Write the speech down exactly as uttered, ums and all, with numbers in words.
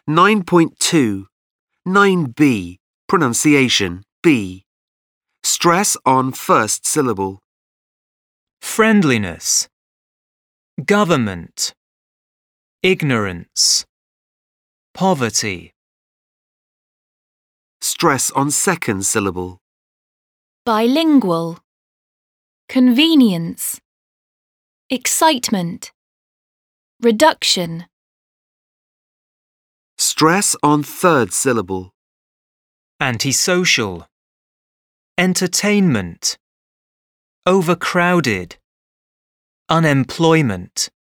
nine point two. nine B. Pronunciation B. Stress on first syllable. Friendliness, government, ignorance, poverty. Stress on second syllable. Bilingual, convenience, excitement, reduction. Stress on third syllable. Antisocial, entertainment, overcrowded, unemployment.